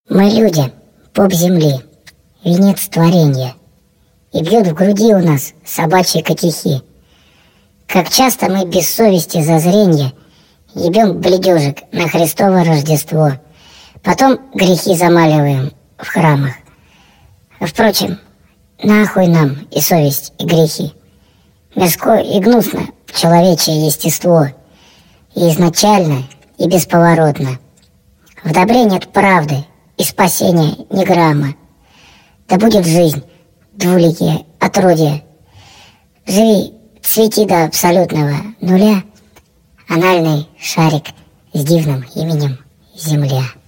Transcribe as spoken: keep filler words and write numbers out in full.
Мы люди, пуп земли, венец творенья, и бьют в груди у нас собачьи катехи. Как часто мы без совести зазренья ебем бледежек на Христово Рождество, потом грехи замаливаем в храмах. Впрочем, нахуй нам и совесть, и грехи. Мирское и гнусно человечье естество, и изначально, и бесповоротно. В добре нет правды и спасения ни грамма. Да будет жизнь, двуликие отродья. Живи, цвети до абсолютного нуля, анальный шарик с дивным именем Земля.